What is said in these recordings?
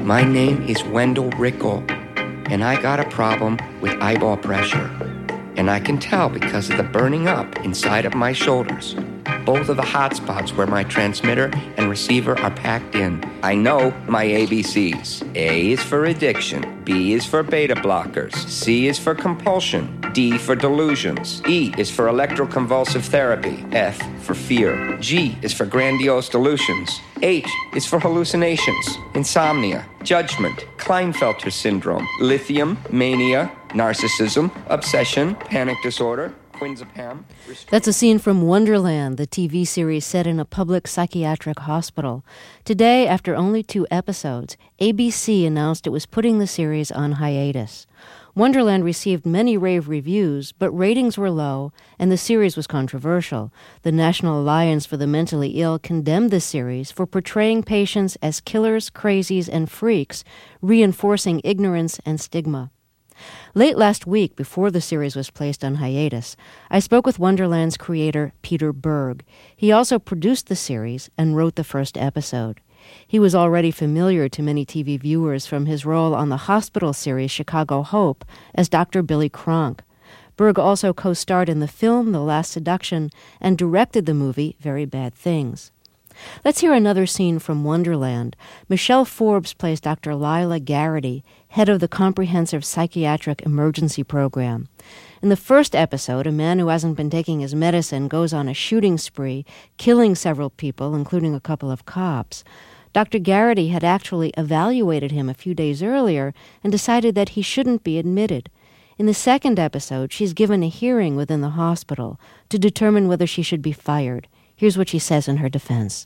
My name is Wendell Rickle, and I got a problem with eyeball pressure. And I can tell because of the burning up inside of my shoulders. Both of the hot spots where my transmitter and receiver are packed in. I know my ABCs. A is for addiction. B is for beta blockers. C is for compulsion. D for delusions. E is for electroconvulsive therapy. F for fear. G is for grandiose delusions. H is for hallucinations, insomnia, judgment, Klinefelter syndrome, lithium, mania, narcissism, obsession, panic disorder, quinzepam. That's a scene from Wonderland, the TV series set in a public psychiatric hospital. Today, after only 2 episodes, ABC announced it was putting the series on hiatus. Wonderland received many rave reviews, but ratings were low, and the series was controversial. The National Alliance for the Mentally Ill condemned the series for portraying patients as killers, crazies, and freaks, reinforcing ignorance and stigma. Late last week, before the series was placed on hiatus, I spoke with Wonderland's creator, Peter Berg. He also produced the series and wrote the first episode. He was already familiar to many TV viewers from his role on the hospital series Chicago Hope as Dr. Billy Cronk. Berg also co-starred in the film The Last Seduction and directed the movie Very Bad Things. Let's hear another scene from Wonderland. Michelle Forbes plays Dr. Lila Garrity, head of the Comprehensive Psychiatric Emergency Program. In the first episode, a man who hasn't been taking his medicine goes on a shooting spree, killing several people, including a couple of cops. Dr. Garrity had actually evaluated him a few days earlier and decided that he shouldn't be admitted. In the second episode, she's given a hearing within the hospital to determine whether she should be fired. Here's what she says in her defense.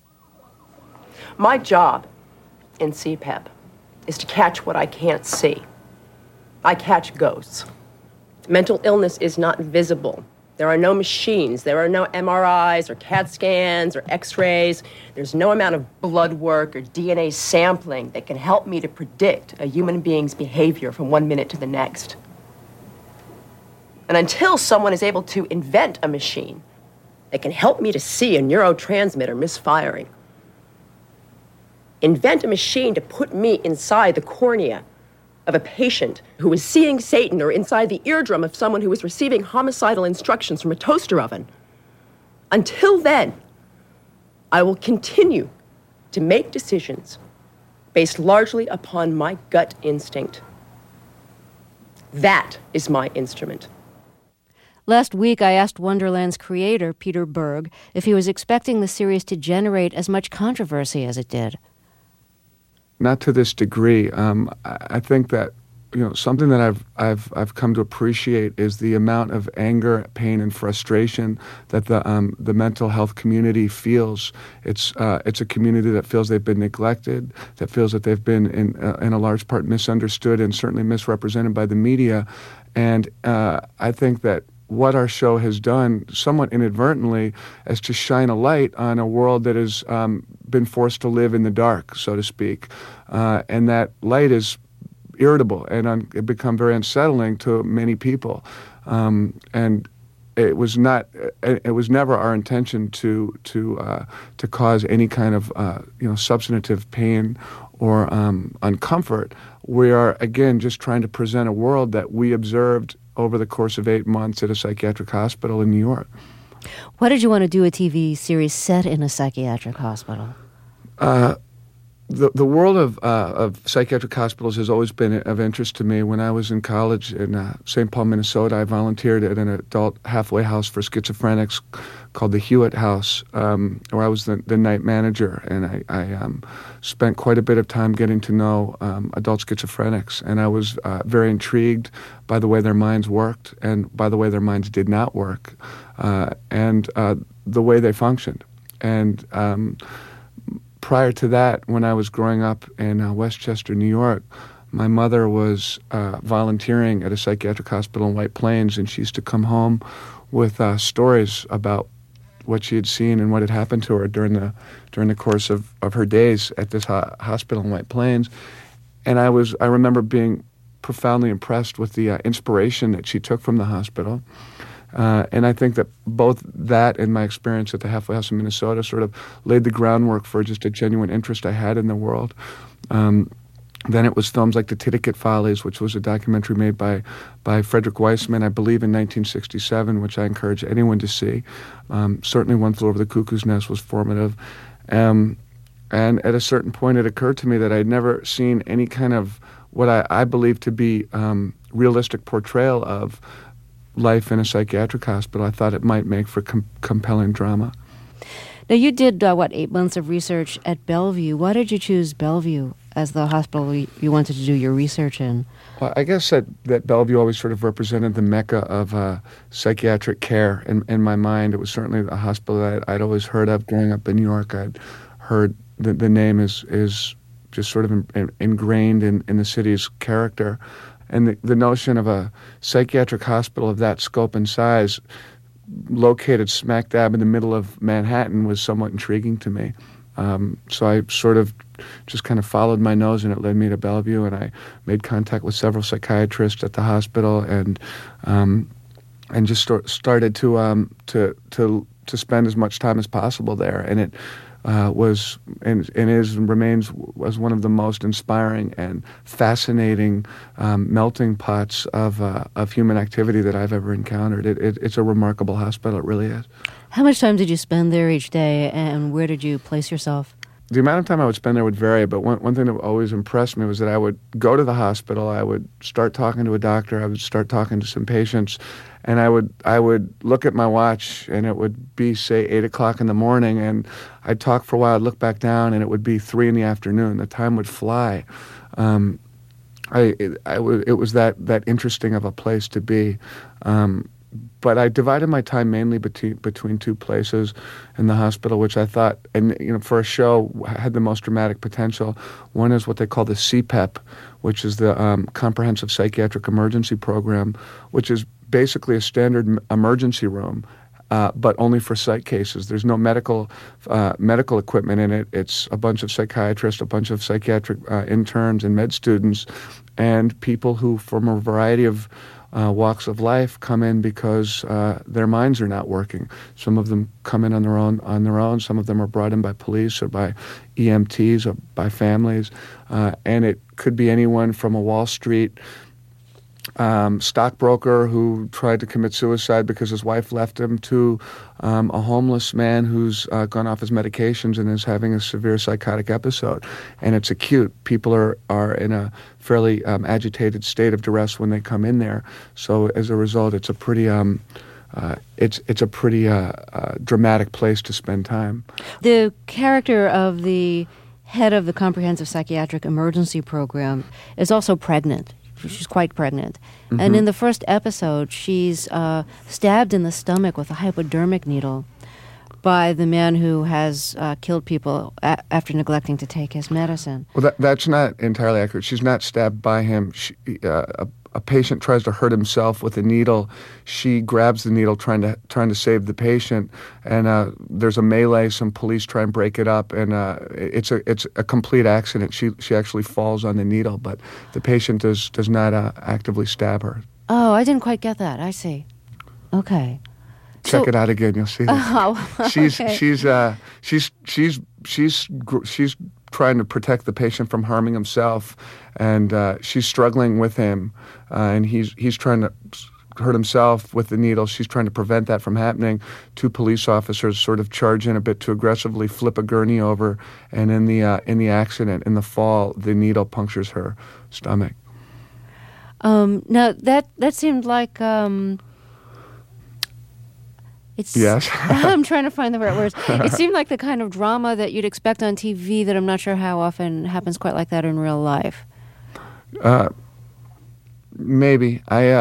My job in CPEP is to catch what I can't see. I catch ghosts. Mental illness is not visible. There are no machines. There are no MRIs or CAT scans or X-rays. There's no amount of blood work or DNA sampling that can help me to predict a human being's behavior from one minute to the next. And until someone is able to invent a machine that can help me to see a neurotransmitter misfiring, invent a machine to put me inside the cornea of a patient who is seeing Satan or inside the eardrum of someone who is receiving homicidal instructions from a toaster oven. Until then, I will continue to make decisions based largely upon my gut instinct. That is my instrument. Last week, I asked Wonderland's creator, Peter Berg, if he was expecting the series to generate as much controversy as it did. Not to this degree. I think that something that I've come to appreciate is the amount of anger, pain, and frustration that the mental health community feels. It's a community that feels they've been neglected, that feels that they've been in a large part misunderstood and certainly misrepresented by the media. And I think that what our show has done, somewhat inadvertently, is to shine a light on a world that has been forced to live in the dark, so to speak. And that light is irritable and it become very unsettling to many people. And it was never our intention to cause any kind of substantive pain or uncomfort. We are, again, just trying to present a world that we observed over the course of 8 months at a psychiatric hospital in New York. Why did you want to do a TV series set in a psychiatric hospital? The world of psychiatric hospitals has always been of interest to me. When I was in college in St. Paul, Minnesota, I volunteered at an adult halfway house for schizophrenics called the Hewitt House, where I was the night manager, and I spent quite a bit of time getting to know adult schizophrenics, and I was very intrigued by the way their minds worked and by the way their minds did not work, and the way they functioned. And prior to that, when I was growing up in Westchester, New York, my mother was volunteering at a psychiatric hospital in White Plains, and she used to come home with stories about what she had seen and what had happened to her during the course of her days at this hospital in White Plains. And I remember being profoundly impressed with the inspiration that she took from the hospital. And I think that both that and my experience at the halfway house in Minnesota sort of laid the groundwork for just a genuine interest I had in the world. Then it was films like The Titicut Follies, which was a documentary made by Frederick Weissman, I believe in 1967, which I encourage anyone to see. Certainly One Flew Over the Cuckoo's Nest was formative. And at a certain point, it occurred to me that I'd never seen any kind of what I believe to be realistic portrayal of life in a psychiatric hospital. I thought it might make for compelling drama. Now, you did, 8 months of research at Bellevue. Why did you choose Bellevue as the hospital you wanted to do your research in? Well, I guess that Bellevue always sort of represented the mecca of psychiatric care in my mind. It was certainly a hospital that I'd always heard of growing up in New York. I'd heard the name is just sort of ingrained in the city's character. And the notion of a psychiatric hospital of that scope and size located smack dab in the middle of Manhattan was somewhat intriguing to me. So I sort of just kind of followed my nose, and it led me to Bellevue, and I made contact with several psychiatrists at the hospital, and just started to spend as much time as possible there. And it was and is and remains was one of the most inspiring and fascinating melting pots of human activity that I've ever encountered. It's a remarkable hospital. It really is. How much time did you spend there each day, and where did you place yourself? The amount of time I would spend there would vary, but one thing that always impressed me was that I would go to the hospital, I would start talking to a doctor, I would start talking to some patients, and I would look at my watch, and it would be, say, 8 o'clock in the morning, and I'd talk for a while, I'd look back down, and it would be 3 in the afternoon. The time would fly. It was that interesting of a place to be. But I divided my time mainly between two places in the hospital, which I thought, and for a show, had the most dramatic potential. One is what they call the CPEP, which is the Comprehensive Psychiatric Emergency Program, which is basically a standard emergency room, but only for psych cases. There's no medical equipment in it. It's a bunch of psychiatrists, a bunch of psychiatric interns and med students, and people who, from a variety of walks of life, come in because their minds are not working. Some of them come in on their own. Some of them are brought in by police or by EMTs or by families, and it could be anyone from a Wall Street stockbroker who tried to commit suicide because his wife left him, to a homeless man who's gone off his medications and is having a severe psychotic episode. And it's acute. People are in a fairly agitated state of duress when they come in there. So as a result, it's a pretty dramatic place to spend time. The character of the head of the Comprehensive Psychiatric Emergency Program is also pregnant. She's quite pregnant. Mm-hmm. And in the first episode, she's stabbed in the stomach with a hypodermic needle by the man who has killed people after neglecting to take his medicine. Well, that's not entirely accurate. She's not stabbed by him. A patient tries to hurt himself with a needle. She grabs the needle trying to save the patient, and there's a melee. Some police try and break it up, and it's a complete accident. She actually falls on the needle, but the patient does not actively stab her. Oh, I didn't quite get that. I see. Okay. Check it out again. You'll see that. Oh, okay. She's trying to protect the patient from harming himself, and she's struggling with him, and he's trying to hurt himself with the needle. She's trying to prevent that from happening. 2 police officers sort of charge in a bit too aggressively, flip a gurney over, and in the accident, in the fall, the needle punctures her stomach. Now that seemed like it's. Yes. I'm trying to find the right words. It seemed like the kind of drama that you'd expect on TV that I'm not sure how often happens quite like that in real life. Maybe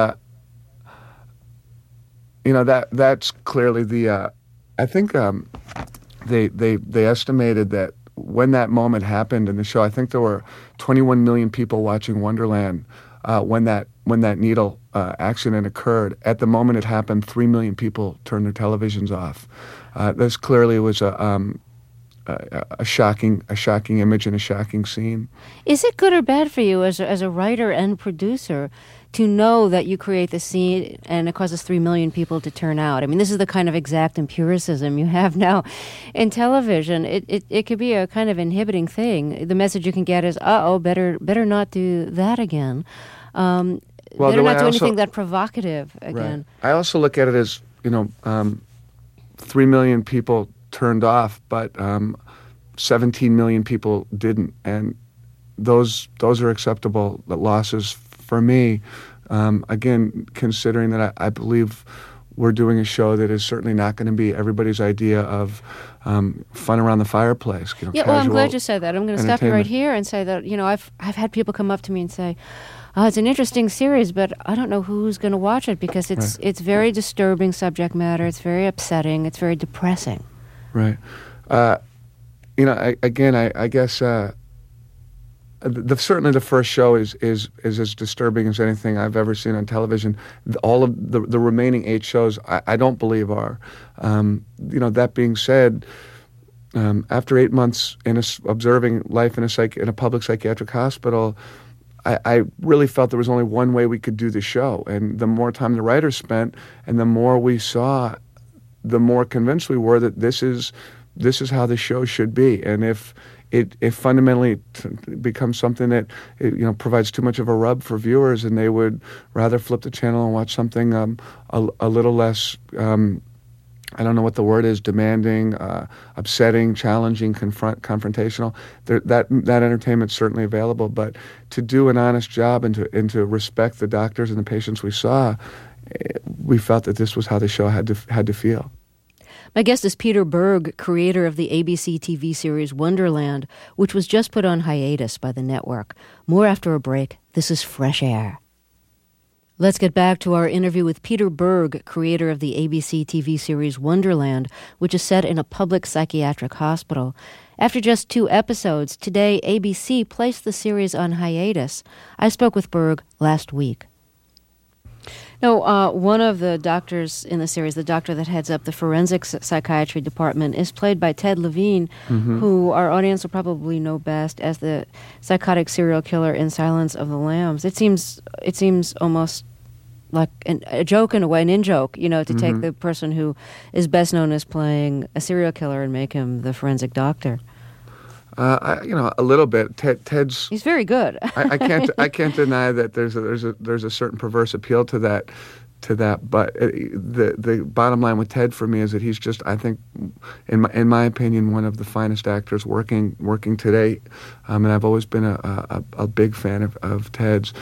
that's clearly the. I think they estimated that when that moment happened in the show, I think there were 21 million people watching Wonderland when that needle accident occurred. At the moment it happened, 3 million people turned their televisions off. This clearly was a shocking image and a shocking scene. Is it good or bad for you as a writer and producer to know that you create the scene and it causes 3 million people to turn out? I mean, this is the kind of exact empiricism you have now in television. It could be a kind of inhibiting thing. The message you can get is, better not do that again. Better not do anything that provocative again. Right. I also look at it as, 3 million people turned off, but 17 million people didn't, and those are acceptable losses for me. Again, considering that I believe we're doing a show that is certainly not going to be everybody's idea of fun around the fireplace. Well, I'm glad you said that. I'm going to stop you right here and say that I've had people come up to me and say, "Oh, it's an interesting series, but I don't know who's going to watch it because it's very disturbing subject matter. It's very upsetting. It's very depressing." Right. I guess certainly the first show is as disturbing as anything I've ever seen on television. All of the remaining 8 shows I don't believe are. That being said, after 8 months observing life in a public psychiatric hospital, I really felt there was only one way we could do the show. And the more time the writers spent and the more we saw, the more convinced we were that this is how the show should be. And if it fundamentally becomes something that provides too much of a rub for viewers, and they would rather flip the channel and watch something a little less, I don't know what the word is, demanding, upsetting, challenging, confrontational. That entertainment's certainly available, but to do an honest job and to respect the doctors and the patients we saw, we felt that this was how the show had to feel. My guest is Peter Berg, creator of the ABC TV series Wonderland, which was just put on hiatus by the network. More after a break. This is Fresh Air. Let's get back to our interview with Peter Berg, creator of the ABC TV series Wonderland, which is set in a public psychiatric hospital. After just 2 episodes, today ABC placed the series on hiatus. I spoke with Berg last week. No, one of the doctors in the series, the doctor that heads up the forensic psychiatry department, is played by Ted Levine, who our audience will probably know best as the psychotic serial killer in Silence of the Lambs. It seems almost like a joke in a way, an in-joke, to take the person who is best known as playing a serial killer and make him the forensic doctor. A little bit. Ted's. He's very good. I can't deny that there's a certain perverse appeal to that. But the bottom line with Ted for me is that he's just, I think, in my opinion, one of the finest actors working today. And I've always been a big fan of Ted's.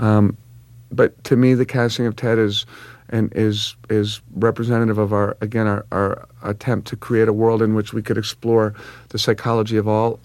But to me, the casting of Ted is representative of our attempt to create a world in which we could explore the psychology of all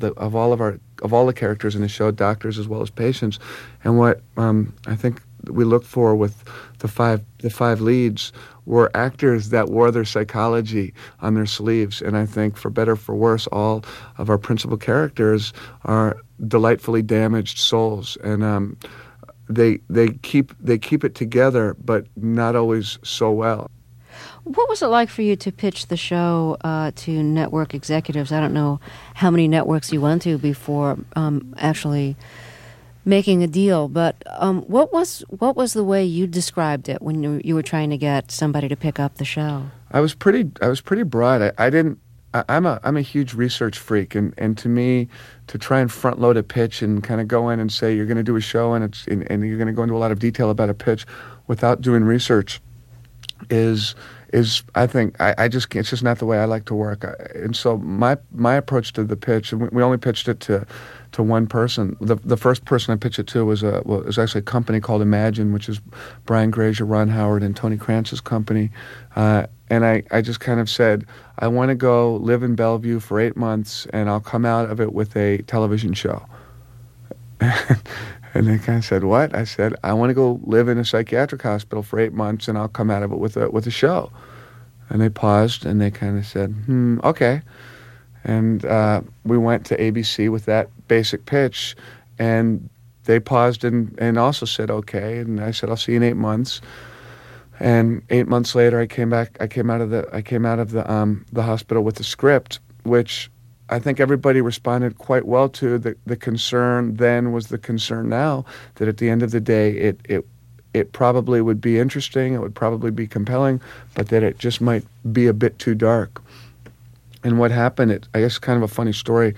the characters in the show, doctors as well as patients. And what I think we looked for with the five leads were actors that wore their psychology on their sleeves. And I think, for better or for worse, all of our principal characters are delightfully damaged souls. And They keep it together, but not always so well. What was it like for you to pitch the show to network executives? I don't know how many networks you went to before actually making a deal, but what was the way you described it when you were trying to get somebody to pick up the show? I was pretty broad. I'm a huge research freak, and to me, to try and front load a pitch and kind of go in and say you're going to do a show and you're going to go into a lot of detail about a pitch without doing research is I think I just can't. It's just not the way I like to work. And so my approach to the pitch, and we only pitched it to one person. The first person I pitched it to was actually a company called Imagine, which is Brian Grazer, Ron Howard, and Tony Krantz's company. And I just kind of said, I want to go live in Bellevue for 8 months, and I'll come out of it with a television show. And they kind of said, what? I said, I want to go live in a psychiatric hospital for 8 months, and I'll come out of it with a show. And they paused, and they kind of said, okay. And we went to ABC with that basic pitch, and they paused and also said, okay. And I said, I'll see you in 8 months. And 8 months later, I came out of the hospital with the script, which I think everybody responded quite well to. The concern then was the concern now, that at the end of the day, it probably would be interesting, it would probably be compelling, but that it just might be a bit too dark. And what happened, I guess kind of a funny story,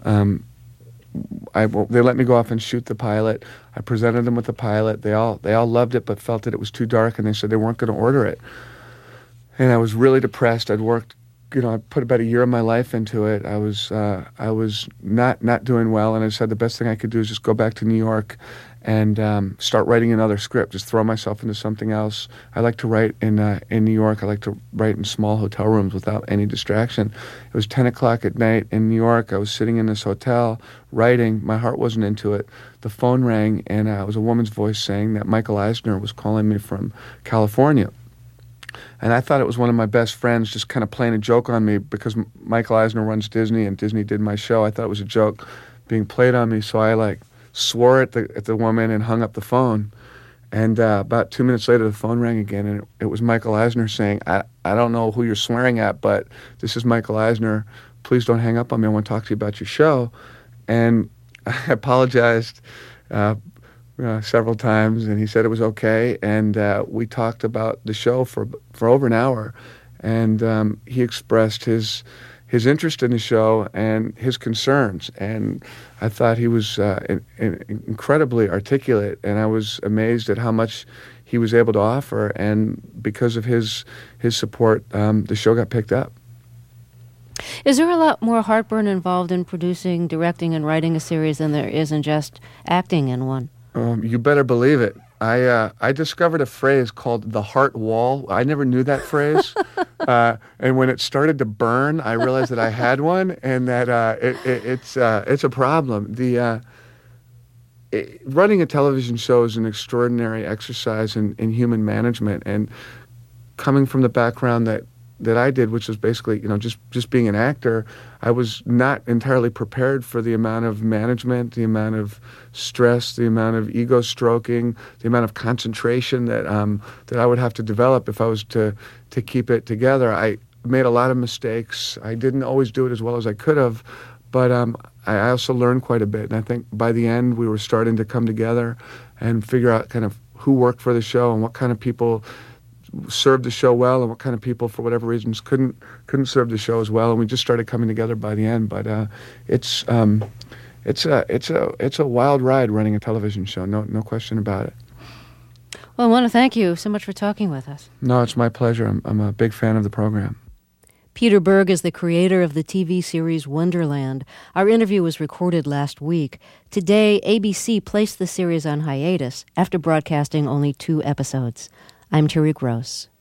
they let me go off and shoot the pilot. I presented them with the pilot. They all loved it, but felt that it was too dark, and they said they weren't going to order it. And I was really depressed. I'd worked, I put about a year of my life into it. I was not doing well, and I said the best thing I could do is just go back to New York and start writing another script, just throw myself into something else. I like to write in New York. I like to write in small hotel rooms without any distraction. It was 10 o'clock at night in New York. I was sitting in this hotel writing. My heart wasn't into it. The phone rang, and it was a woman's voice saying that Michael Eisner was calling me from California. And I thought it was one of my best friends just kind of playing a joke on me, because Michael Eisner runs Disney, and Disney did my show. I thought it was a joke being played on me, so I swore at the woman and hung up the phone. And about 2 minutes later, the phone rang again, and it was Michael Eisner saying, I don't know who you're swearing at, but this is Michael Eisner. Please don't hang up on me. I want to talk to you about your show. And I apologized several times, and he said it was okay. And we talked about the show for over an hour. And he expressed his interest in the show and his concerns, and I thought he was incredibly articulate, and I was amazed at how much he was able to offer, and because of his support, the show got picked up. Is there a lot more heartburn involved in producing, directing, and writing a series than there is in just acting in one? You better believe it. I discovered a phrase called the heart wall. I never knew that phrase. And when it started to burn, I realized that I had one, and that it's a problem. Running a television show is an extraordinary exercise in human management. And coming from the background that I did, which was basically, just being an actor, I was not entirely prepared for the amount of management, the amount of stress, the amount of ego stroking, the amount of concentration that I would have to develop if I was to keep it together. I made a lot of mistakes. I didn't always do it as well as I could have, but I also learned quite a bit. And I think by the end, we were starting to come together and figure out kind of who worked for the show and what kind of people served the show well, and what kind of people, for whatever reasons, couldn't serve the show as well. And we just started coming together by the end. But it's a wild ride running a television show. No question about it. Well, I want to thank you so much for talking with us. No, it's my pleasure. I'm a big fan of the program. Peter Berg is the creator of the TV series Wonderland. Our interview was recorded last week. Today, ABC placed the series on hiatus after broadcasting only 2 episodes. I'm Terry Gross.